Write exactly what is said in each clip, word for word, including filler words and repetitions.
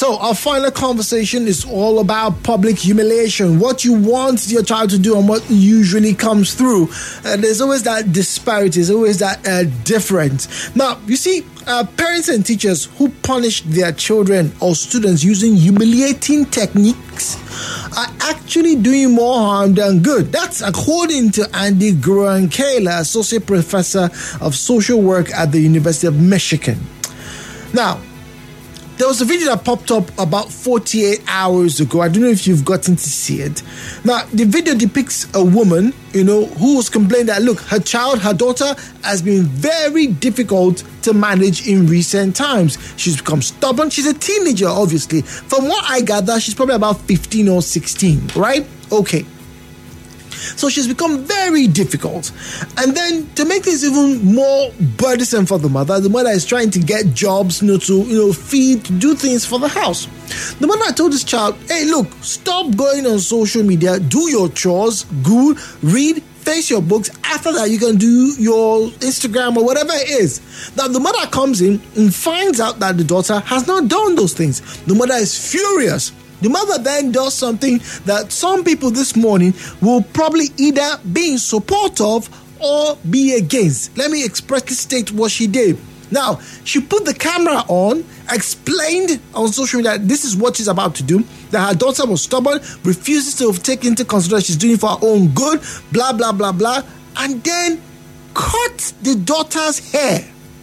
So our final conversation is all about public humiliation. What you want your child to do and what usually comes through. And there's always that disparity. There's always that uh, difference. Now, you see, uh, parents and teachers who punish their children or students using humiliating techniques are actually doing more harm than good. That's according to Andy Groenkehler, Associate Professor of Social Work at the University of Michigan. Now, there was a video that popped up about forty-eight hours ago. I don't know if you've gotten to see it. Now, the video depicts a woman, you know, who was complaining that, look, her child, her daughter, has been very difficult to manage in recent times. She's become stubborn. She's a teenager, obviously. From what I gather, she's probably about fifteen or sixteen, right? Okay. So she's become very difficult. And then to make this even more burdensome for the mother, the mother is trying to get jobs, you know, to you know, feed, to do things for the house. The mother told this child, hey, look, stop going on social media, do your chores, good, read, face your books. After that, you can do your Instagram or whatever it is. Now, the mother comes in and finds out that the daughter has not done those things. The mother is furious. The mother then does something that some people this morning will probably either be in support of or be against. Let me expressly state what she did. Now, she put the camera on, explained on social media that this is what she's about to do, that her daughter was stubborn, refuses to take into consideration she's doing for her own good, blah, blah, blah, blah, and then cut the daughter's hair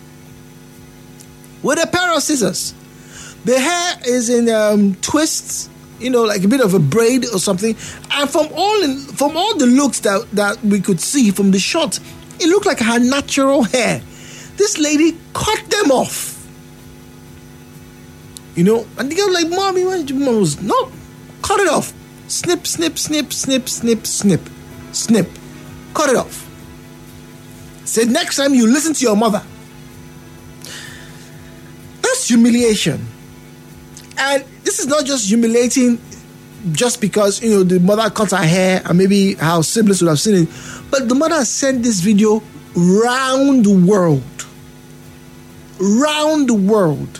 with a pair of scissors. The hair is in um, twists, you know, like a bit of a braid or something. And from all in, from all the looks that, that we could see from the shot, it looked like her natural hair. This lady cut them off. You know, and the girl like, Mommy, why did you, Mom was, no, cut it off. Snip, snip, snip, snip, snip, snip, snip. Cut it off. Said next time you listen to your mother. That's humiliation. And this is not just humiliating just because, you know, the mother cut her hair and maybe her siblings would have seen it. But the mother sent this video round the world. Round the world.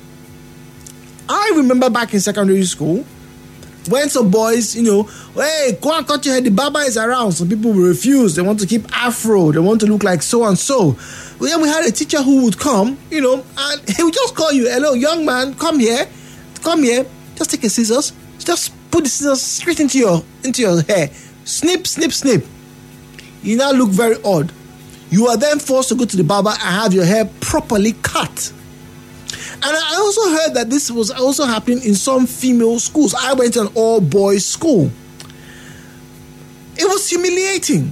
I remember back in secondary school when some boys, you know, hey, go and cut your hair, the barber is around. Some people will refuse. They want to keep afro. They want to look like so and so. Well, then we had a teacher who would come, you know, and he would just call you, hello, young man, come here. Come here, just take a scissors, just put the scissors straight into your into your hair. Snip, snip, snip. You now look very odd. You are then forced to go to the barber and have your hair properly cut. And I also heard that this was also happening in some female schools. I went to an all-boys school. It was humiliating.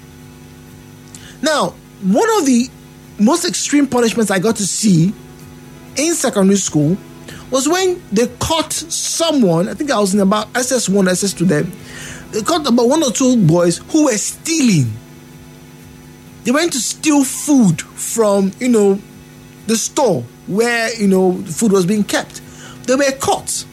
Now, one of the most extreme punishments I got to see in secondary school was when they caught someone, I think I was in about S S one, S S two then, they caught about one or two boys who were stealing. They went to steal food from, you know, the store where, you know, food was being kept. They were caught.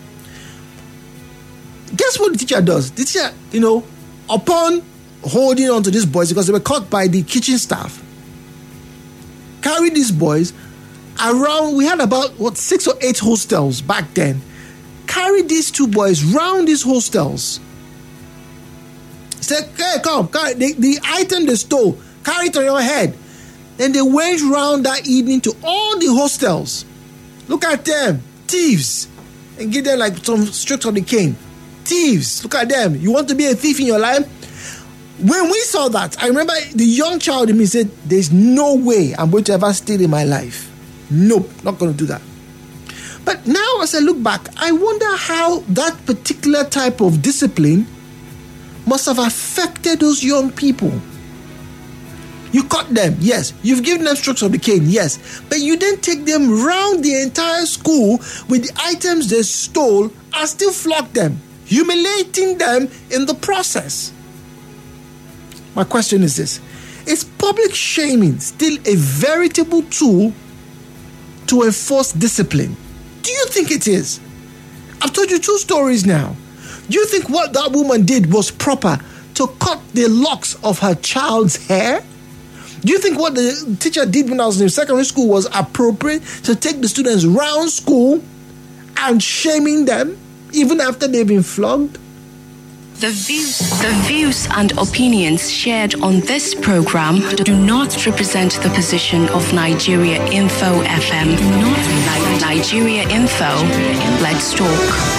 Guess what the teacher does? The teacher, you know, upon holding on to these boys, because they were caught by the kitchen staff, carried these boys around. We had about, what, six or eight hostels back then. Carried these two boys round these hostels. Said, hey, come, carry the, the item they stole, carry it on your head. Then they went round that evening to all the hostels. Look at them, thieves. And give them like some strokes of the cane. Thieves, look at them. You want to be a thief in your life? When we saw that, I remember the young child in me said, there's no way I'm going to ever steal in my life. Nope, not going to do that. But now as I look back, I wonder how that particular type of discipline must have affected those young people. You caught them, yes. You've given them strokes of the cane, yes. But you didn't take them round the entire school with the items they stole and still flog them, humiliating them in the process. My question is this: is public shaming still a veritable tool to enforce discipline? Do you think it is? I've told you two stories now. Do you think what that woman did was proper to cut the locks of her child's hair? Do you think what the teacher did when I was in secondary school was appropriate to take the students round school and shaming them even after they've been flogged? The views, the views and opinions shared on this program do not represent the position of Nigeria Info F M. Do not Nigeria Info. Let's talk.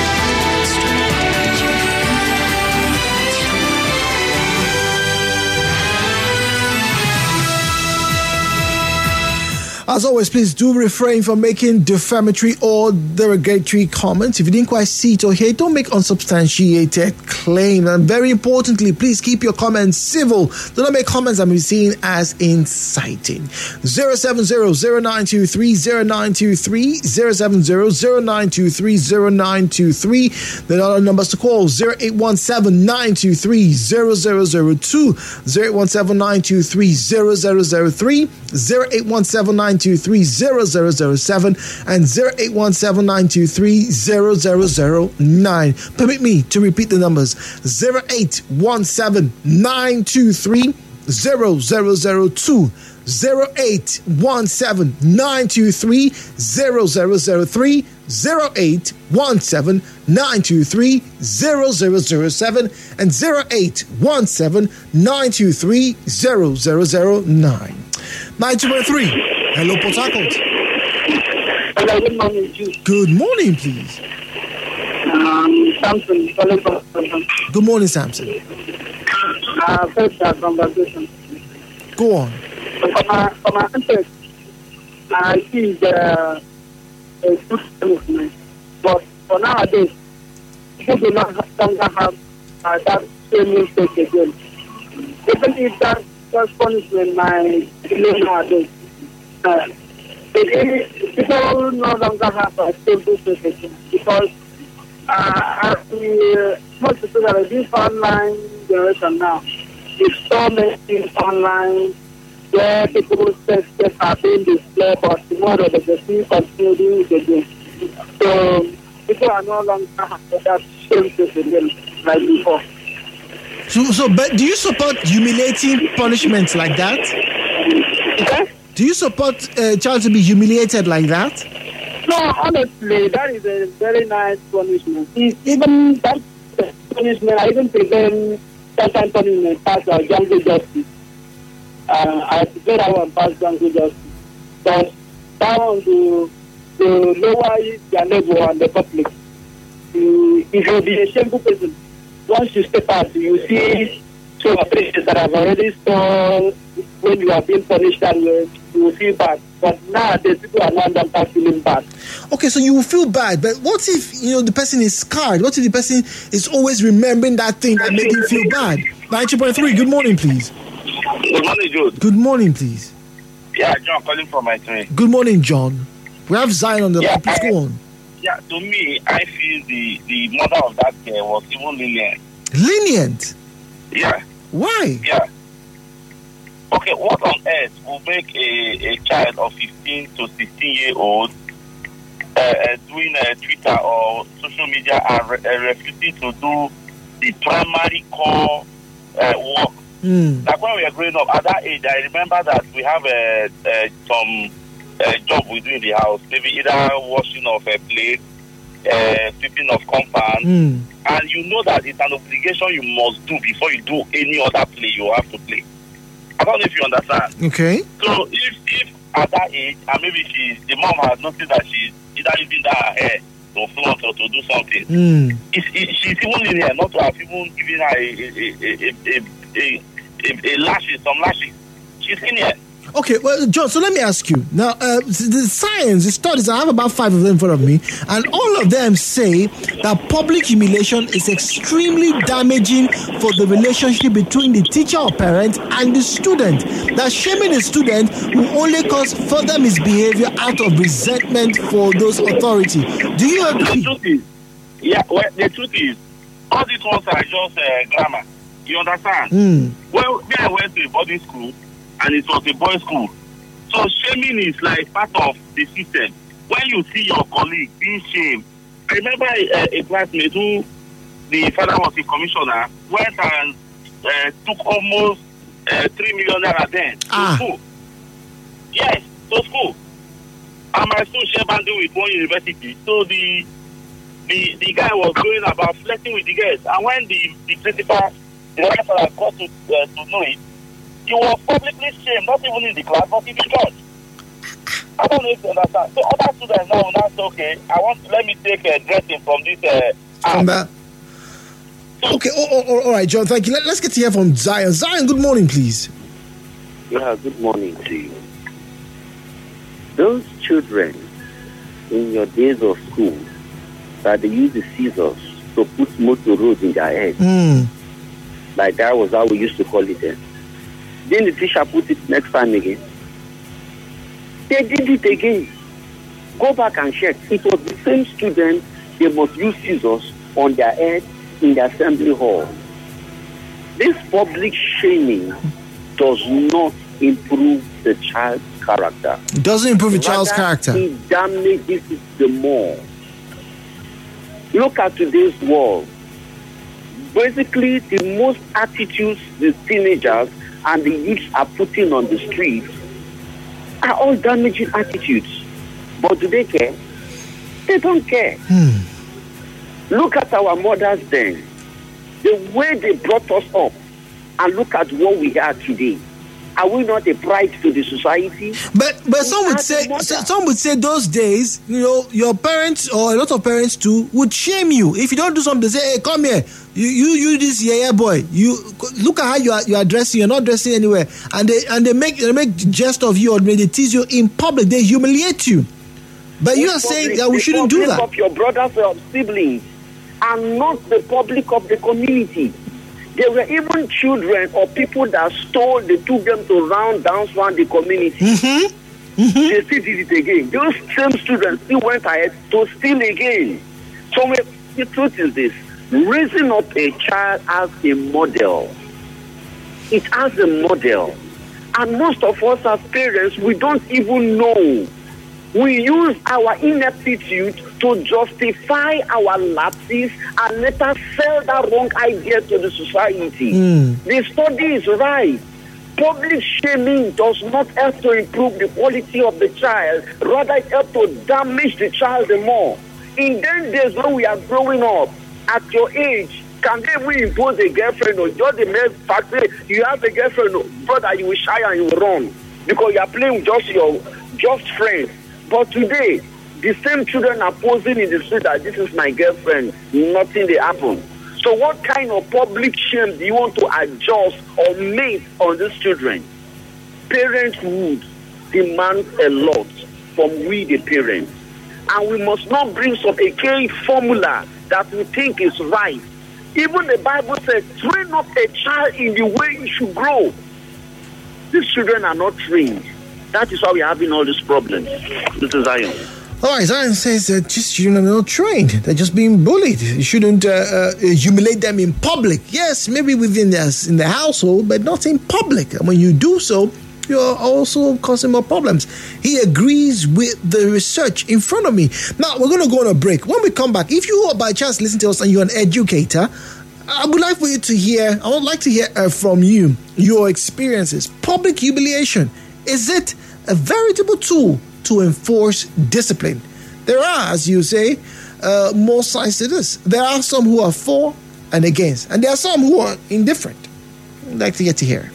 As always, please do refrain from making defamatory or derogatory comments. If you didn't quite see it or hear it, don't make unsubstantiated claims. And very importantly, please keep your comments civil. Do not make comments that may be seen as inciting. zero seven zero, zero nine two three, zero nine two three, zero seven zero, zero nine two three, zero nine two three. The other numbers to call: zero eight one seven, nine two three, zero zero zero two, zero eight one seven, nine two three, zero zero zero three, zero eight one seven, nine two three, zero zero zero seven, and zero eight one seven, nine two three, zero zero zero nine. Permit me to repeat the numbers: zero eight one seven, nine two three, zero zero zero two, zero eight one seven, nine two three, zero zero zero three, zero eight one seven, nine two three, zero zero zero seven, and zero eight one seven, nine two three, zero zero zero nine. nine two one three. Hello, Port Harcourt. Hello, good morning, Jude. Good morning, please. Um, Samson, calling from Good morning, Samson. Uh, first, uh, congratulations. Go on. For my, for my interest, I see the a good movement. But for nowadays, people do not longer have uh, that same mistake again. Even if that was punishment, my delay nowadays, uh, people no longer have a stable situation because uh, as we uh, most people that are this online generation now, it's so many things online where people say steps are being displayed, but tomorrow they just continue doing it again. So people are no longer having that same situation like before. So, so, but do you support humiliating punishments like that? Okay? Do you support a child to be humiliated like that? No, honestly, that is a very nice punishment. It's even that punishment, I even prevent that kind of punishment past our jungle justice. Uh, I prefer that one past jungle justice. But that one to, to lower their level and the public. You, if you be a shameful person, once you step out, you see some offenses that have already saw when you are being punished and you will feel bad. But nowadays, people are not that feeling bad. Okay, so you will feel bad, but what if, you know, the person is scarred? What if the person is always remembering that thing that made him feel bad? ninety point three, good morning, please. Good morning, Jude. Good morning, please. Yeah, John calling from my train. Good morning, John. We have Zion on the yeah, line. Please I, go on. Yeah, to me, I feel the, the mother of that girl was even lenient. Lenient? Yeah. Why? Yeah. Okay, what on earth will make a, a child of fifteen to sixteen year old uh, uh, doing uh, Twitter or social media and re- uh, refusing to do the primary core uh, work? Mm. Like when we were growing up, at that age, I remember that we have uh, uh, some uh, job we do in the house, maybe either washing of a plate, uh, sweeping of compound, Mm. and you know that it's an obligation you must do before you do any other play you have to play. I don't know if you understand. Okay. So if, if at that age, and maybe she's, the mom has noticed that she's either using that hair to flaunt or to do something, Mm. it's, it, she's even in here not to have even given her a, a, a, a, a, a, a lashes, some lashes. She's in here. Okay, well, John, so let me ask you. Now, uh, the science, the studies, I have about five of them in front of me, and all of them say that public humiliation is extremely damaging for the relationship between the teacher or parent and the student. That shaming the student will only cause further misbehavior out of resentment for those authority. Do you agree? The truth is, yeah, well, the truth is, all these ones are just uh, grammar. You understand? Mm. Well, me, I went to a boarding school, and it was a boys' school. So shaming is like part of the system. When you see your colleague being shamed, I remember a, a classmate who, the father was a commissioner, went and uh, took almost uh, three million naira then to Ah. school. Yes, to school. And my school share bundle with one university. So the the the guy was going about flirting with the girls. And when the, the principal, the lecturer got to, uh, to know it, he was publicly shamed, not even in the class, but in the church. I don't know if you understand. So other students now will now say, okay, I want to, let me take a dressing from this uh, From that. Okay, oh, oh, oh, all right, John, thank you. Let, let's get to hear from Zion. Zion, good morning, please. Yeah, good morning to you. Those children in your days of school that they use the scissors to put motor roads in their head, Mm. like that was how we used to call it then. Then the teacher put it next time again. They did it again. Go back and check. It was the same student. They must use scissors on their head in the assembly hall. This public shaming does not improve the child's character. It doesn't improve a child's Rather, character. It damages it the more. Look at today's world. Basically, the most attitudes the teenagers and the youths are putting on the streets are all damaging attitudes. But do they care? They don't care. Hmm. Look at our mothers then. The way they brought us up, and look at what we are today. Are we not a pride to the society? But but some would as a say mother- some would say those days, you know, your parents or a lot of parents too would shame you if you don't do something. They say, "Hey, come here, you you you this yeah, yeah boy, you look at how you are you are dressing. You're not dressing anywhere." And they and they make they make jest of you or they tease you in public. They humiliate you. But you are saying that we The shouldn't do public that. of your brothers or siblings, and not the public of the community. There were even children or people that stole, they took them to round dance around the community. Mm-hmm. Mm-hmm. They still did it again. Those same students still went ahead to steal again. So we, the truth is this: raising up a child as a model. It as a model. And most of us as parents, we don't even know. We use our ineptitude to justify our lapses and let us sell that wrong idea to the society. Mm. The study is right. Public shaming does not help to improve the quality of the child, rather it helps to damage the child the more. In them days when we are growing up, at your age, can they even impose a girlfriend or just the mere fact that you have a girlfriend, brother, you will shy and you will run because you are playing with just your just friends. But today, the same children are posing in the street that this is my girlfriend. Nothing they happen. So what kind of public shame do you want to adjust or make on these children? Parenthood demands a lot from we the parents. And we must not bring some archaic formula that we think is right. Even the Bible says, train up a child in the way he should grow. These children are not trained. That is why we're having all these problems. This is Zion. All right, Zion says that just children are not trained. They're just being bullied. You shouldn't uh, uh, humiliate them in public. Yes, maybe within their, in the household, but not in public. And when you do so, you're also causing more problems. He agrees with the research in front of me. Now, we're going to go on a break. When we come back, if you are by chance listening to us and you're an educator, I would like for you to hear, I would like to hear uh, from you, your experiences. Public humiliation. Is it a veritable tool to enforce discipline? There are, as you say, uh, more sides to this. There are some who are for and against, and there are some who are indifferent. I'd like to get to hear.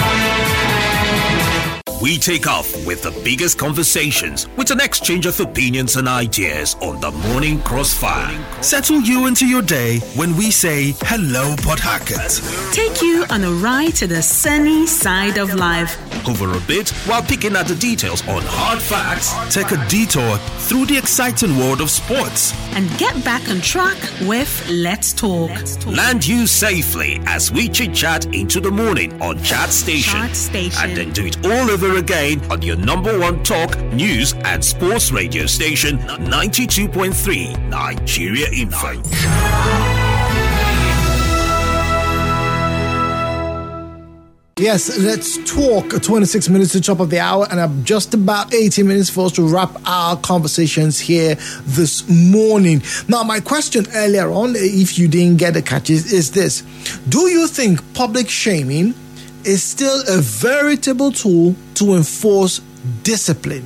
We take off with the biggest conversations with an exchange of opinions and ideas on the Morning Crossfire. Settle you into your day when we say hello, Port Harcourt. Take you on a ride to the sunny side of life. Over a bit while picking at the details on hard facts. Take a detour through the exciting world of sports. And get back on track with Let's Talk. Let's Talk. Land you safely as we chit-chat into the morning on Chat Station. Chat Station. And then do it all over again on your number one talk, news and sports radio station, ninety-two point three Nigeria Info. Yes, let's talk. twenty-six minutes to the top of the hour, and I'm just about eighteen minutes for us to wrap our conversations here this morning. Now, my question earlier on, if you didn't get the catch, is, is this. Do you think public shaming is still a veritable tool to enforce discipline?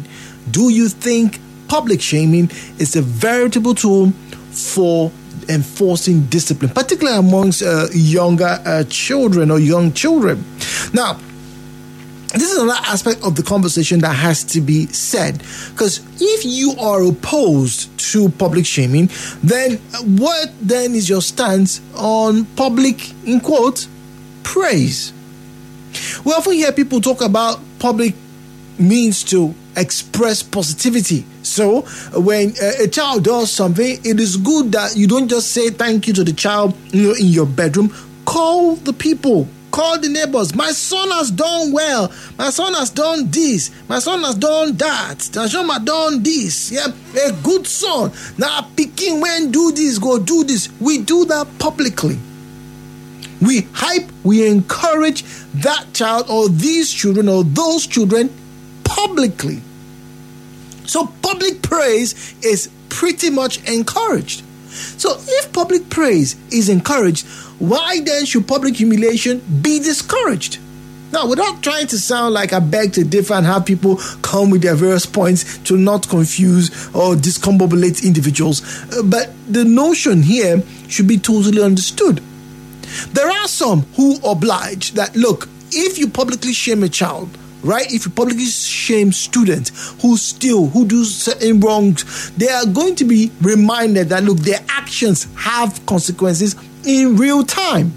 Do you think public shaming is a veritable tool for enforcing discipline, particularly amongst uh, younger uh, children or young children? Now, this is another aspect of the conversation that has to be said, because if you are opposed to public shaming, then what then is your stance on public, in quotes, praise? We often hear people talk about public means to express positivity. So when a, a child does something, it is good that you don't just say thank you to the child, you know, in your bedroom. Call the people. Call the neighbors. My son has done well. My son has done this. My son has done that. My son has done this. Yeah, a good son. Now, picking when do this, go do this. We do that publicly. We hype, we encourage that child or these children or those children publicly. So public praise is pretty much encouraged. So if public praise is encouraged, why then should public humiliation be discouraged? Now, without trying to sound like I beg to differ and have people come with their various points to not confuse or discombobulate individuals, uh, but the notion here should be totally understood. There are some who oblige that, look, if you publicly shame a child, right? If you publicly shame students who steal, who do certain wrongs, they are going to be reminded that, look, their actions have consequences in real time.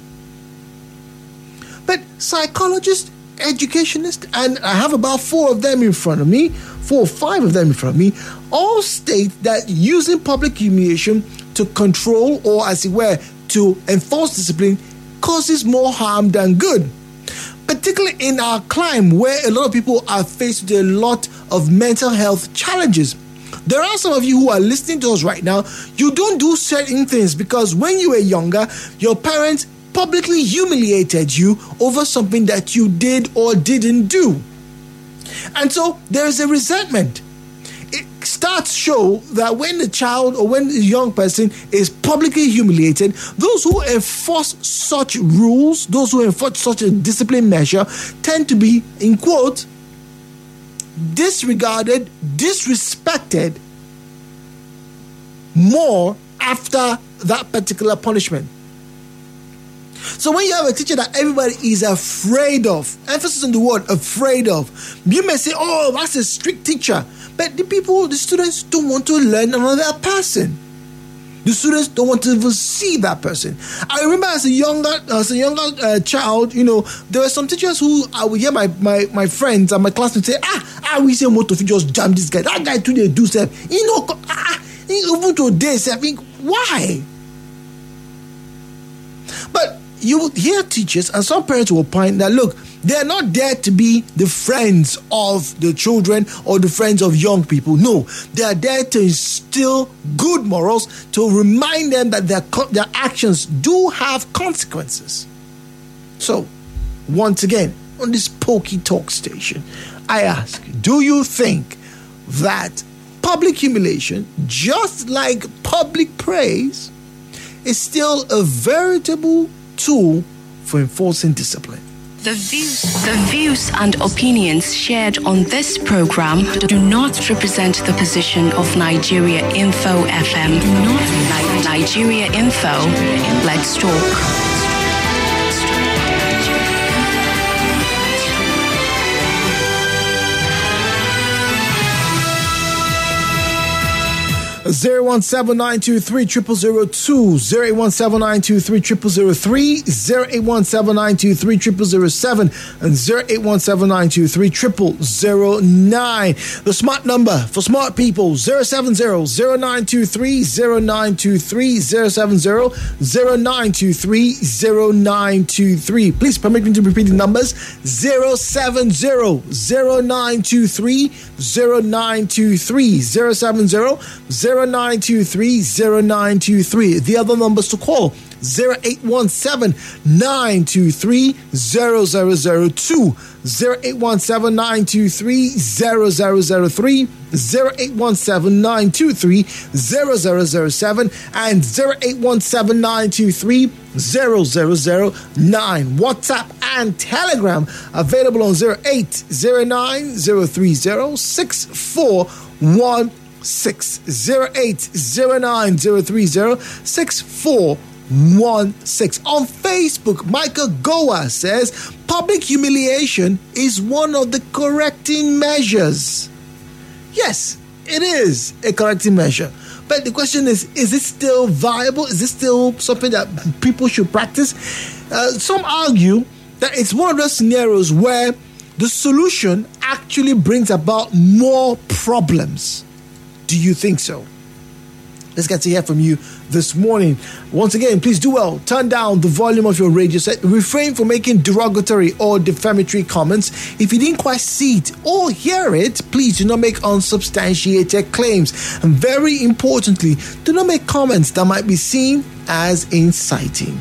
But psychologists, educationists, and I have about four of them in front of me, four or five of them in front of me, all state that using public humiliation to control or, as it were, to enforce discipline causes more harm than good. Particularly in our climate where a lot of people are faced with a lot of mental health challenges. There are some of you who are listening to us right now. You don't do certain things because when you were younger, your parents publicly humiliated you over something that you did or didn't do. And so there is a resentment. It starts show that when the child or when the young person is publicly humiliated, those who enforce such rules, those who enforce such a discipline measure, tend to be, in quote, disregarded, disrespected more after that particular punishment. So when you have a teacher that everybody is afraid of, emphasis on the word afraid of, you may say, oh, that's a strict teacher. But the people, the students don't want to learn another person. The students don't want to even see that person. I remember as a younger, as a younger uh, child, you know, there were some teachers who I would hear my, my, my friends and my classmates say, ah, ah, we say, what if you just jam this guy? That guy today do stuff. You know, ah, even today, I think, why? But you would hear teachers and some parents will point that, look, they are not there to be the friends of the children or the friends of young people. No, they are there to instill good morals, to remind them that their, their actions do have consequences. So, once again, on this Pokey Talk station, I ask, do you think that public humiliation, just like public praise, is still a veritable tool for enforcing discipline? The views, the views and opinions shared on this program do not represent the position of Nigeria Info F M. Do not Nigeria Info. Let's talk. zero one seven nine two three zero zero zero two, zero eight one seven nine two three zero zero zero three, zero eight one seven nine two three zero zero zero seven, and zero eight one seven nine two three zero zero zero nine. The smart number for smart people, zero seven zero zero nine two three zero nine two three, zero seven zero zero nine two three zero nine two three. Please permit me to repeat the numbers, zero seven zero zero nine two three zero nine two three, zero seven zero zero nine two three, zero nine two three. The other numbers to call, zero eight one seven, nine two three, zero zero zero two, zero eight one seven, nine two three, zero zero zero three, zero eight one seven, nine two three, zero zero zero seven, and zero eight one seven, nine two three, zero zero zero nine. WhatsApp and Telegram available on zero eight zero nine, zero three zero, six four one six, zero eight zero nine, zero three zero, six four one six. On Facebook, Michael Goa says public humiliation is one of the correcting measures. Yes, it is a correcting measure. But the question is, is it still viable? Is it still something that people should practice? Uh, some argue that it's one of those scenarios where the solution actually brings about more problems. Do you think so? Let's get to hear from you this morning. Once again, please do well. Turn down the volume of your radio set. Refrain from making derogatory or defamatory comments. If you didn't quite see it or hear it, please do not make unsubstantiated claims. And very importantly, do not make comments that might be seen as inciting.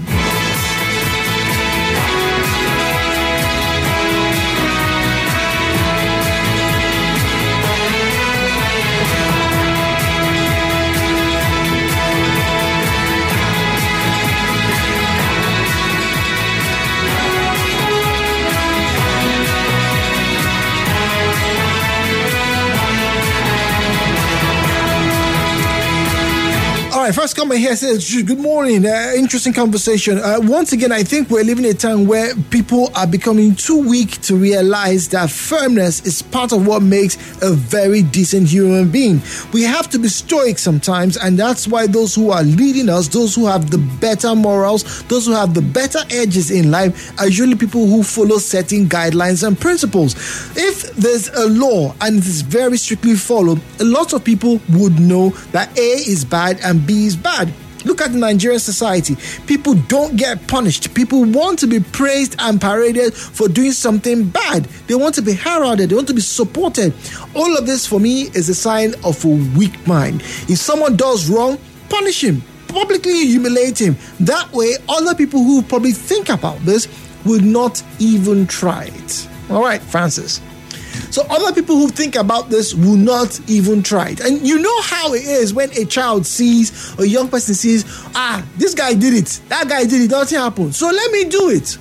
First comment here says, good morning, uh, interesting conversation. Uh, once again, I think we're living in a time where people are becoming too weak to realize that firmness is part of what makes a very decent human being. We have to be stoic sometimes, and that's why those who are leading us, those who have the better morals, those who have the better edges in life, are usually people who follow certain guidelines and principles. If there's a law and it is very strictly followed, a lot of people would know that A is bad and B is bad. Look at the Nigerian society. People don't get punished. People want to be praised and paraded for doing something bad. They want to be heralded. They want to be supported. All of this for me is a sign of a weak mind. If someone does wrong, punish him. Publicly humiliate him. That way, other people who probably think about this will not even try it. All right, Francis. So other people who think about this will not even try it. And you know how it is when a child sees, or a young person sees, ah, this guy did it, that guy did it, nothing happened, so let me do it.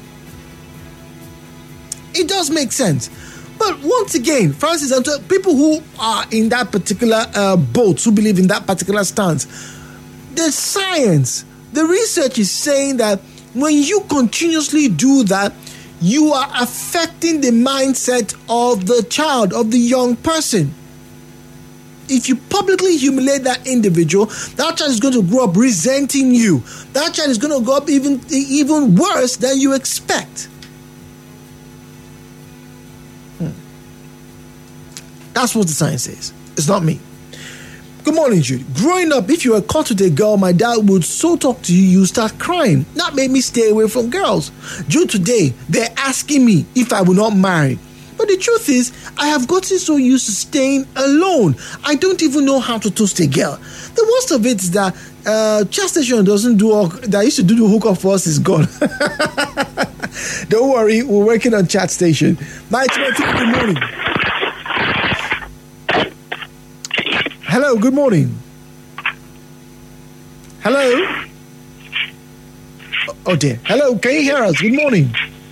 It does make sense. But once again, Francis, and to people who are in that particular uh, boat, who believe in that particular stance, the science, the research is saying that when you continuously do that, you are affecting the mindset of the child, of the young person. If you publicly humiliate that individual, that child is going to grow up resenting you. That child is going to grow up even, even worse than you expect. Hmm. That's what the science says. It's not me. Good morning, Judy. Growing up, if you were caught with a girl, my dad would so talk to you, you start crying. That made me stay away from girls. Jude, today, they're asking me if I will not marry. But the truth is, I have gotten so used to staying alone. I don't even know how to toast a girl. The worst of it is that uh, chat station doesn't do all, that used to do the hookup for us is gone. Don't worry, we're working on chat station. nine twenty, good morning. Hello, good morning. Hello? Oh dear. Hello, can you hear us? Good morning.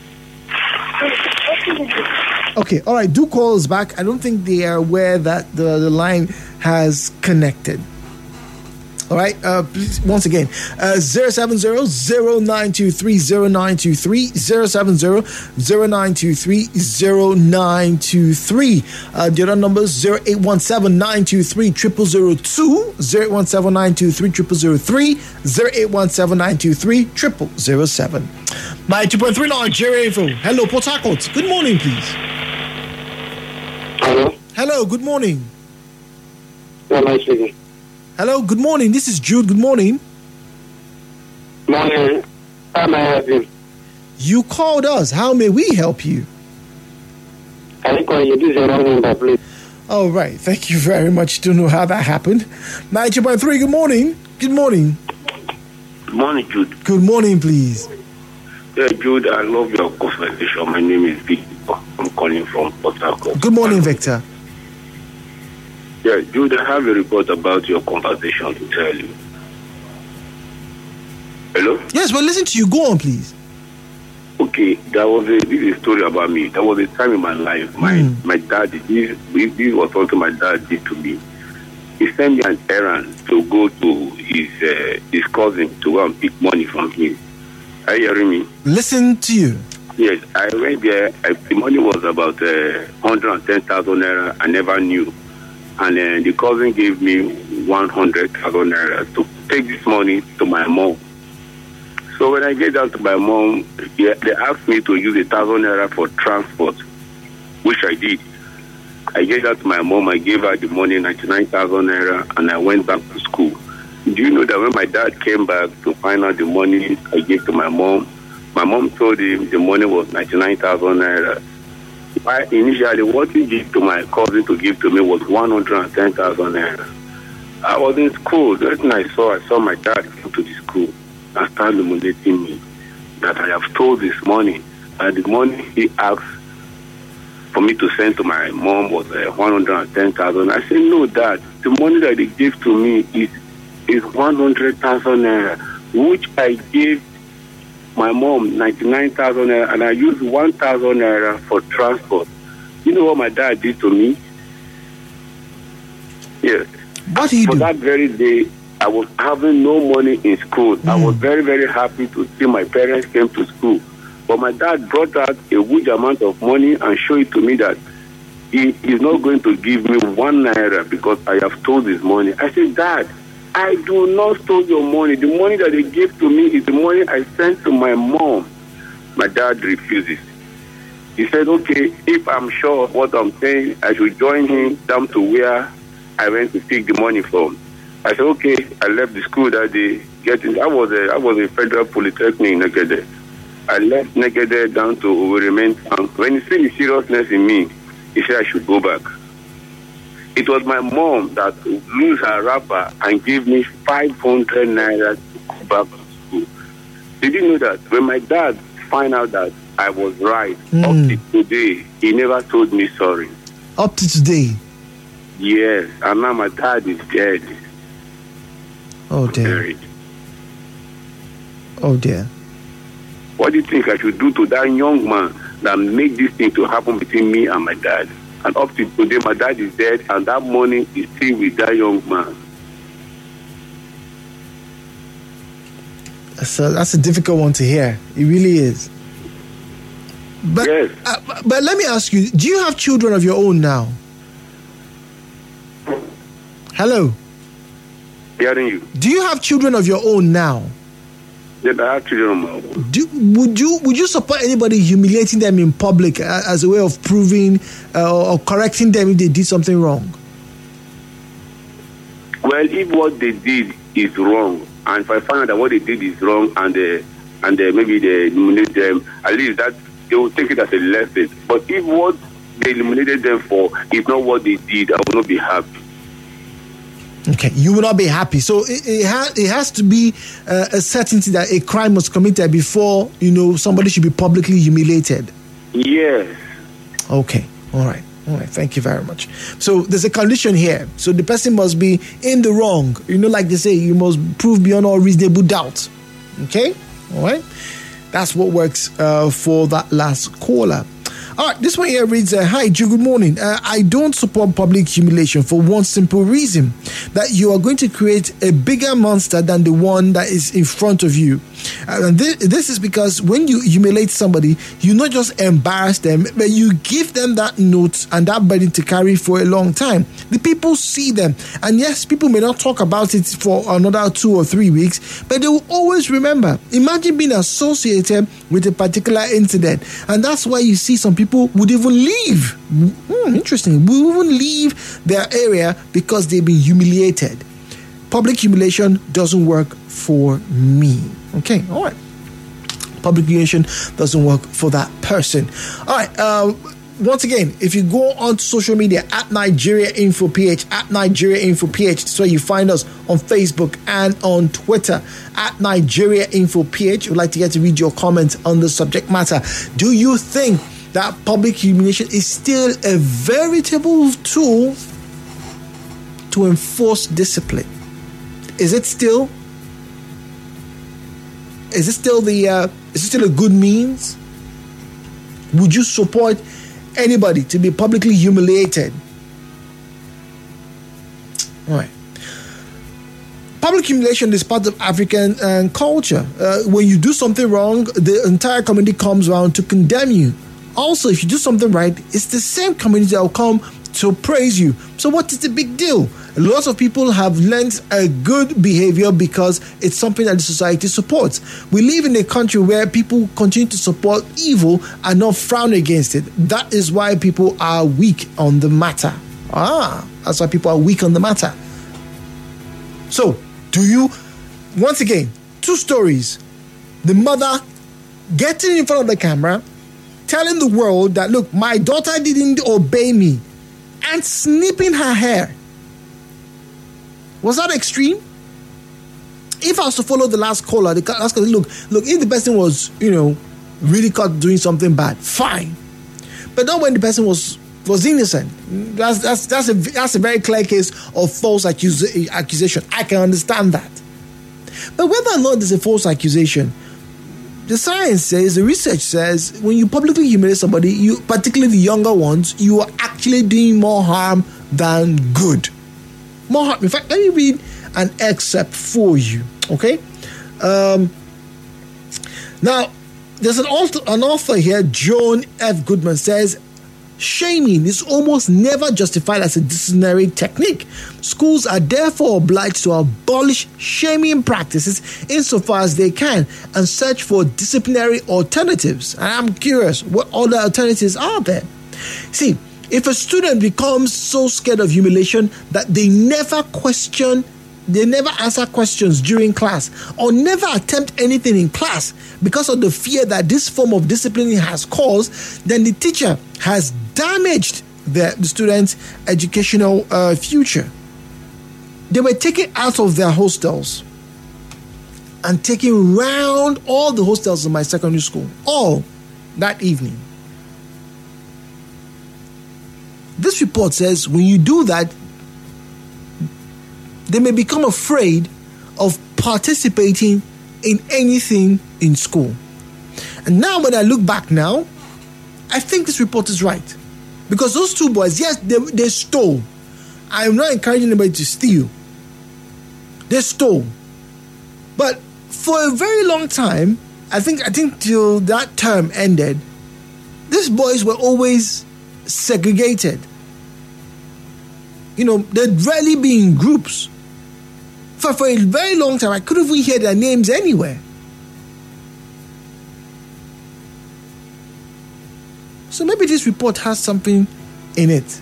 Okay, all right, do call us back. I don't think they are aware that the, the line has connected. All right, uh, please, once again, uh, zero seven zero, zero nine two three, zero nine two three, zero seven zero, zero nine two three, zero nine two three. Uh, the other numbers, zero eight one seven, nine two three, zero zero zero two, zero eight one seven, nine two three, zero zero zero three, zero eight one seven, nine two three, zero zero zero seven. ninety point three Nigeria Info. Hello, Port Harcourt. Good morning, please. Hello? Hello, good morning. Who am I speaking? Hello, good morning. This is Jude. Good morning. Morning. How may I help you? You called us. How may we help you? Can I call you? This is your wrong number, please. All right. Thank you very much. Don't know how that happened. ninety point three, good morning. Good morning. Good morning, Jude. Good morning, please. Yeah, Jude, I love your conversation. My name is Victor. I'm calling from Port Harcourt. Good morning, Victor. Yeah, Jude, I have a report about your conversation to tell you. Hello? Yes, well, listen to you. Go on, please. Okay, there was a, this is a story about me. There was a time in my life, my mm. my dad, this, this was something my dad did to me. He sent me an errand to go to his uh, his cousin to go and pick money from him. Are you hearing me? Listen to you. Yes, I went there. I, the money was about uh, one hundred ten thousand naira. I never knew. And uh, the cousin gave me one hundred thousand naira to take this money to my mom. So when I get down to my mom, yeah, they asked me to use a thousand naira for transport, which I did. I gave that to my mom. I gave her the money, ninety-nine thousand naira, and I went back to school. Do you know that when my dad came back to find out the money I gave to my mom, my mom told him the money was ninety-nine thousand naira. Why initially what he gave to my cousin to give to me was one hundred ten thousand naira. I was in school. That thing I saw, I saw my dad come to the school and start illuminating me that I have stole this money. And the money he asked for me to send to my mom was uh, one hundred ten thousand. I said, no, Dad, the money that they gave to me is is one hundred thousand naira, which I gave my mom ninety-nine thousand naira, and I used one thousand naira for transport. You know what my dad did to me? Yes. What did he For do? that very day, I was having no money in school. Mm. I was very, very happy to see my parents came to school. But my dad brought out a huge amount of money and showed it to me that he is not going to give me one naira because I have stole his money. I said, Dad, I do not steal your money. The money that they gave to me is the money I sent to my mom. My dad refuses. He said, okay, if I'm sure of what I'm saying, I should join him down to where I went to pick the money from. I said, okay. I left the school that day. Getting, I was a, I was a federal polytechnic in Negede. I left Negede down to Owerri town. When he see the seriousness in me, he said I should go back. It was my mom that lose her wrapper and gave me five hundred naira to go back to school. Did you know that when my dad found out that I was right, mm. up to today, he never told me sorry. Up to today? Yes, and now my dad is dead. Oh dear. Oh dear. What do you think I should do to that young man that made this thing to happen between me and my dad? And up to today, my dad is dead, and that money is still with that young man. That's a, that's a difficult one to hear. It really is. But, yes. Uh, but let me ask you, do you have children of your own now? Hello? Hearing you. Do you have children of your own now? Yes, I have children of my own. Do, would you would you support anybody humiliating them in public uh, as a way of proving uh, or correcting them if they did something wrong? Well, if what they did is wrong, and if I find out that what they did is wrong, and uh, and uh, maybe they eliminate them, at least that they will take it as a lesson. But if what they eliminated them for is not what they did, I will not be happy. Okay, you will not be happy. So it, it, ha- it has to be uh, a certainty that a crime was committed before, you know, somebody should be publicly humiliated. Yes. Okay, all right. All right, thank you very much. So there's a condition here. So the person must be in the wrong. You know, like they say, you must prove beyond all reasonable doubt. Okay, all right. That's what works uh, for that last caller. All right, this one here reads, uh, hi, Joe, good morning. Uh, I don't support public humiliation for one simple reason, that you are going to create a bigger monster than the one that is in front of you. Uh, and this, this is because when you humiliate somebody, you not just embarrass them, but you give them that note and that burden to carry for a long time. The people see them. And yes, people may not talk about it for another two or three weeks, but they will always remember. Imagine being associated with a particular incident. And that's why you see some people People would even leave. Hmm, interesting. Would even leave their area because they've been humiliated. Public humiliation doesn't work for me. Okay, all right. Public humiliation doesn't work for that person. All right. Uh, once again, if you go on social media at Nigeria Info P H, at Nigeria Info P H, so you find us on Facebook and on Twitter at Nigeria Info P H. We'd like to get to read your comments on the subject matter. Do you think that public humiliation is still a veritable tool to enforce discipline? Is it still? Is it still the? Uh, is it still a good means? Would you support anybody to be publicly humiliated? All right. Public humiliation is part of African uh, culture. Uh, when you do something wrong, the entire community comes around to condemn you. Also, if you do something right, it's the same community that will come to praise you. So what is the big deal? Lots of people have learned a good behavior because it's something that the society supports. We live in a country where people continue to support evil and not frown against it. That is why people are weak on the matter. Ah, that's why people are weak on the matter. So, do you, once again, two stories. The mother getting in front of the camera, telling the world that, look, my daughter didn't obey me, and snipping her hair. Was that extreme? If I was to follow the last caller, the last caller, look, look, if the person was, you know, really caught doing something bad, fine. But not when the person was was innocent. That's that's that's a that's a very clear case of false accus- accusation. I can understand that. But whether or not there's a false accusation, the science says, the research says, when you publicly humiliate somebody, you, particularly the younger ones, you are actually doing more harm than good. More harm. In fact, let me read an excerpt for you. Okay. Um, now, there's an author, an author here, Joan F. Goodman, says, shaming is almost never justified as a disciplinary technique. Schools are therefore obliged to abolish shaming practices insofar as they can and search for disciplinary alternatives. And I'm curious, what other alternatives are there? See, if a student becomes so scared of humiliation that they never question, they never answer questions during class or never attempt anything in class because of the fear that this form of disciplining has caused, then the teacher has damaged the, the student's educational uh, future. They were taken out of their hostels and taken round all the hostels in my secondary school, all that evening. This report says when you do that, they may become afraid of participating in anything in school. And now when I look back now, I think this report is right. Because those two boys, yes, they, they stole. I am not encouraging anybody to steal. They stole. But for a very long time, I think I think till that term ended, these boys were always segregated. You know, they'd rarely be in groups. For, for a very long time, I couldn't even hear their names anywhere. So maybe this report has something in it.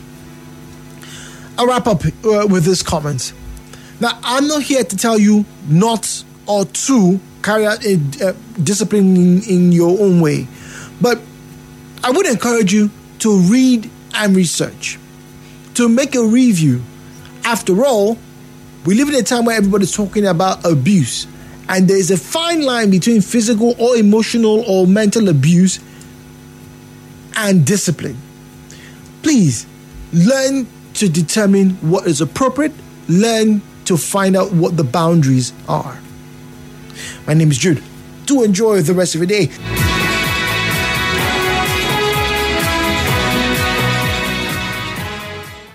I'll wrap up uh, with this comment. Now, I'm not here to tell you not or to carry out a, uh, discipline in, in your own way. But I would encourage you to read and research, to make a review. After all, we live in a time where everybody's talking about abuse, and there is a fine line between physical or emotional or mental abuse and discipline. Please learn to determine what is appropriate. Learn to find out what the boundaries are. My name is Jude. Do enjoy the rest of your day.